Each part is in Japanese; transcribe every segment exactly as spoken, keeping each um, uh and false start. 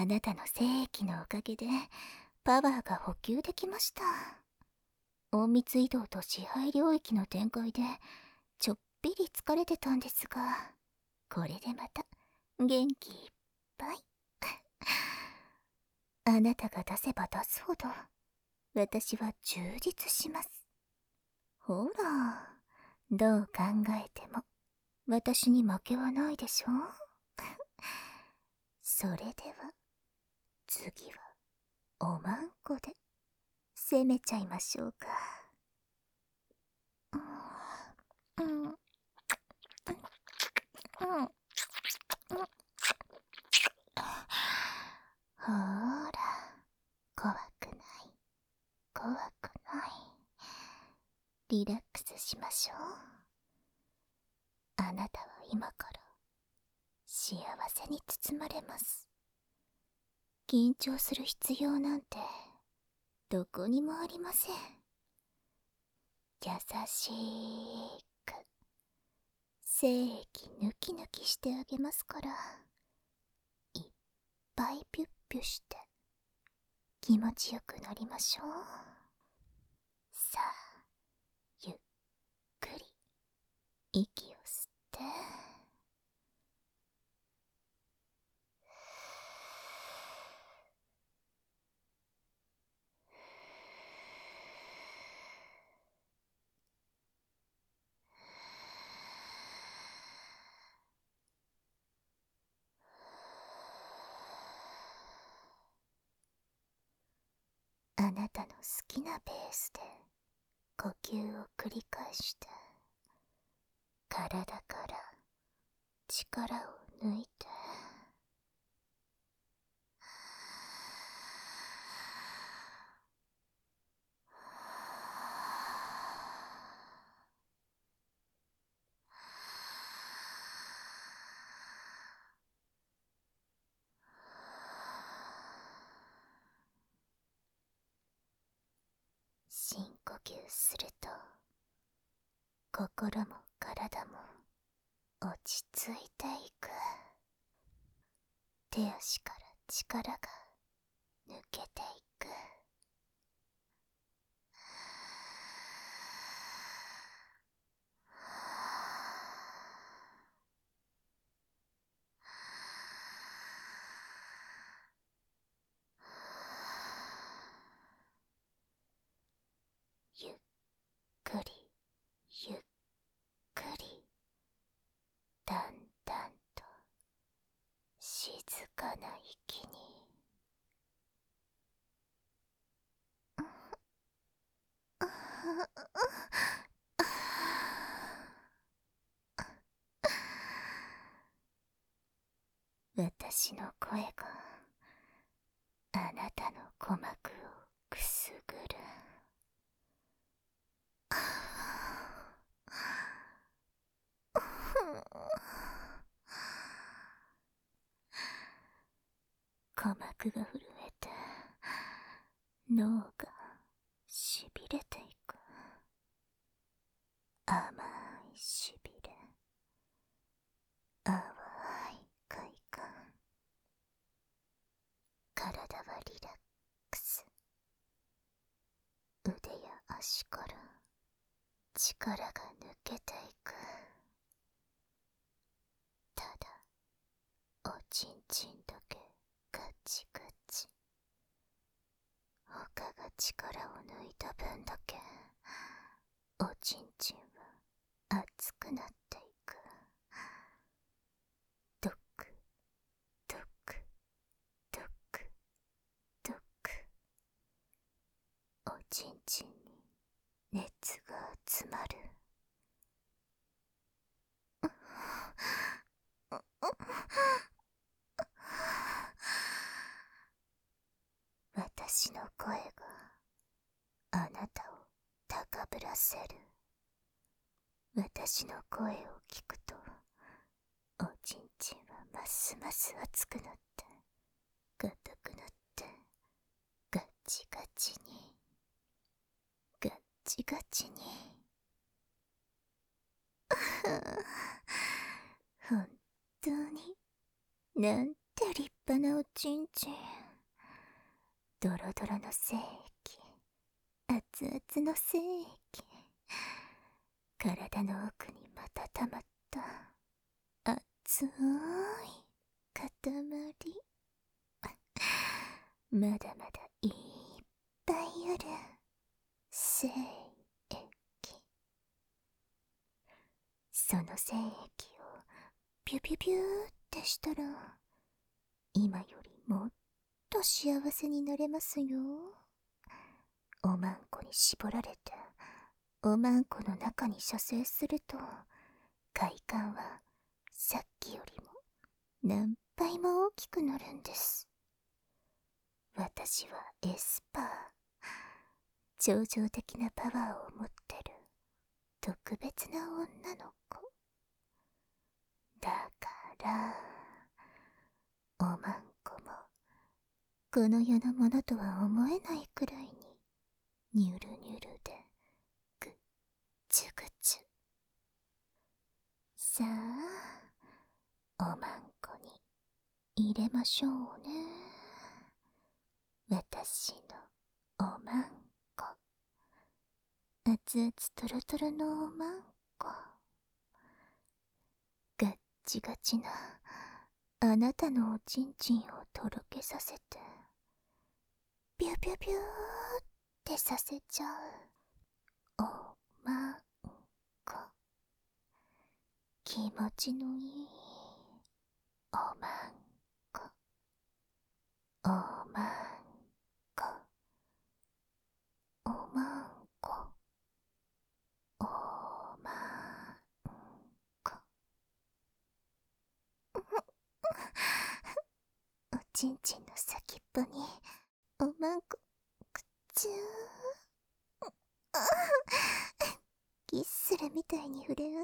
なたの精液のおかげでパワーが補給できました。隠密移動と支配領域の展開でちょっぴり疲れてたんですが、これでまた元気いっぱい。あなたが出せば出すほど私は充実します。ほら、どう考えても私に負けはないでしょ。それでは次はおまんこで攻めちゃいましょうか。うん、うん、うん、うん、ほーら、怖くない、怖くない。リラックスしましょう。あなたは今から幸せに包まれます。緊張する必要なんてどこにもありません。優しく精液抜き抜きしてあげますから、いっぱいピュッピュして気持ちよくなりましょう。さあ、ゆっくり息を吸って、あなたの好きなペースで呼吸を繰り返して、体から力を抜いて、深呼吸すると心も体も落ち着いていく。手足から力が抜けていく。ゆっくりゆっくり、だんだんと静かな息に。私の声があなたの鼓膜をくすぐる。鼓膜が震えて脳がしびれていく。甘いしびれ、淡い快感。体はリラックス。腕や足から力が抜けていく。ただおちんちんだけガチガチ。他が力を抜いた分だけおちんちんは熱くなっていく。ドクドクドクドク。おちんちんに熱が集まる。私の声があなたを高ぶらせる。私の声を聞くとおちんちんはますます熱くなって硬くなってガチガチにガチガチに。本当になんて立派なおちんちん、ドロドロの精液、熱々の精液、体の奥にまたたまった熱い塊、まだまだいっぱいある精液。その精液をピュピュピューってしたら、今よりもっと幸せになれますよ。おまんこに絞られておまんこの中に射精すると、快感はさっきよりも何倍も大きくなるんです。私はエスパー、超常的なパワーを持ってる特別な女の子だから、おまんこもこの世のものとは思えないくらいにニュルニュルでぐっちゅぐちゅ。さあ、おまんこに入れましょうね。私のおまんこ、熱々トロトロのおまんこ、ガッチガチなあなたのおちんちんをとろけさせて、ピュピュピューってさせちゃうおまんこ、気持ちのいいおまんこ、おまんこ、おまんこ、おまんこ。おちんちんの先っぽにおまんこくっちゅー、ギッスルみたいに触れ合って、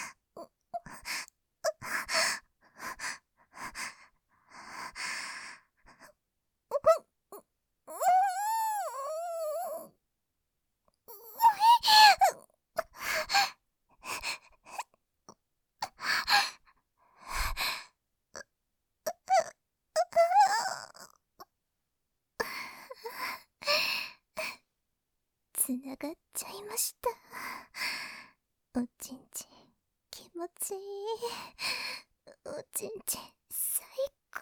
つながっちゃいました。おちんちん気持ちいい。おちんちん最高。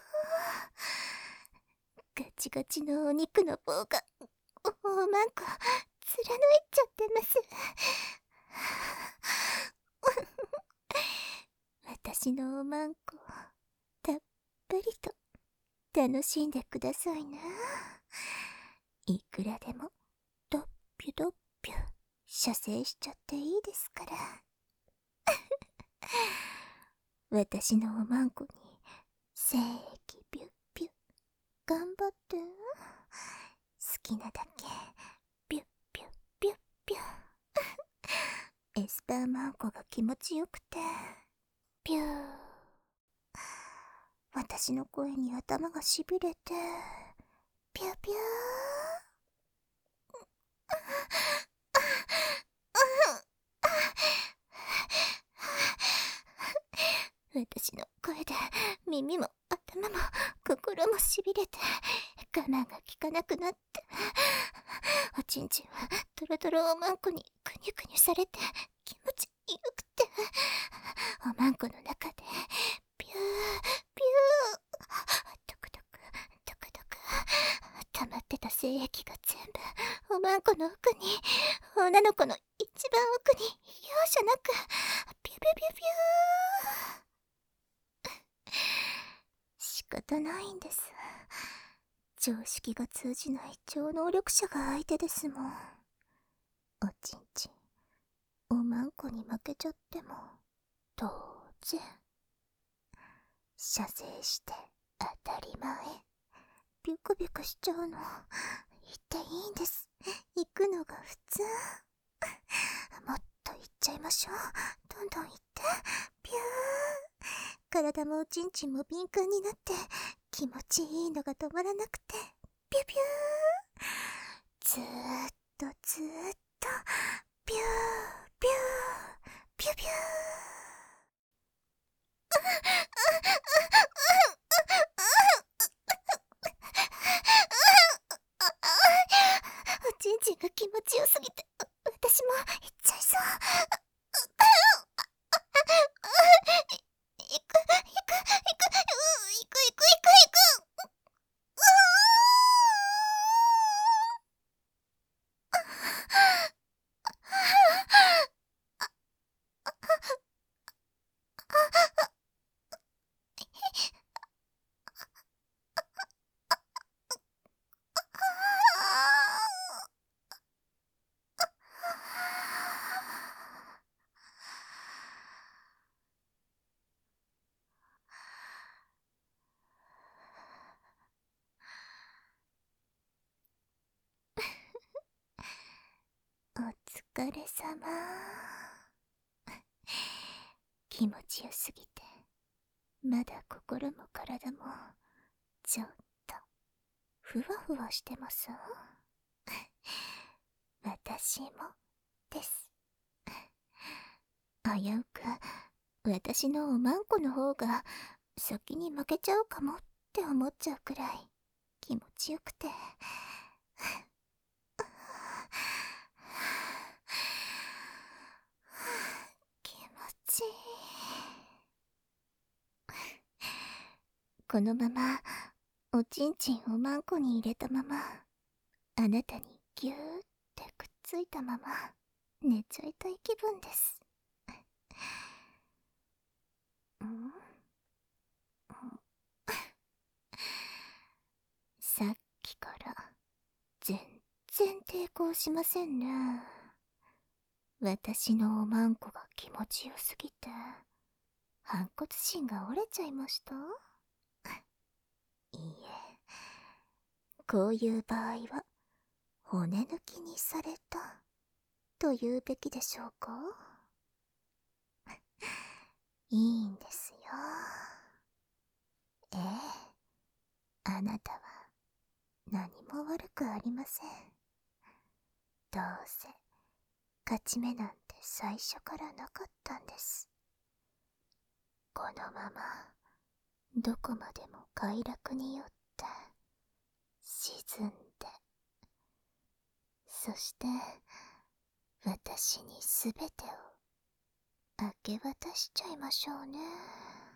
ガチガチのお肉の棒がおまんこ貫いちゃってます。私のおまんこたっぷりと楽しんでくださいな。いくらでもドッピュドッピュ射精しちゃっていいですから。私のおまんこに精液ビュッビュッ頑張って。好きなだけビュッビュッビュッビュッ。エスパーマンコが気持ちよくてビュー。私の声に頭がしびれてピュピュー。私の声で耳も頭も心もしびれて我慢が効かなくなって、おちんちんはトロトロおまんこにくにゅくにゅされて気持ちよくて、おまんこの中でピューピュー、トクトクトクトク、溜まってた精液が全部おまんこの奥に、女の子の一番奥に容赦なくピュピュピュピュー。仕方ないんです。常識が通じない超能力者が相手ですもん。おちんちんおまんこに負けちゃっても当然射精して当たり前。ビュクビュクしちゃうの言っていいんです。行くのが普通。もっと行っちゃいましょう。どんどん行ってピュー。体もおちんちんも敏感になって気持ちいいのが止まらなくてピュピュー。ずーっとずーっとピューピューピュピュー。 疲れ様。気持ちよすぎて、まだ心も体もちょっとふわふわしてます。私もです。危うく私のおまんこの方が先に負けちゃうかもって思っちゃうくらい気持ちよくて。気持ちいい。このままおちんちんおまんこに入れたまま、あなたにぎゅーってくっついたまま寝ちゃいたい気分です。んさっきから全然抵抗しませんね。私のおまんこが気持ちよすぎて反骨心が折れちゃいました。いいえ、こういう場合は骨抜きにされたと言うべきでしょうか。いいんですよ。ええ、あなたは何も悪くありません。どうせ勝ち目なんて最初からなかったんです。このままどこまでも快楽によって沈んで、そして私にすべてを明け渡しちゃいましょうね。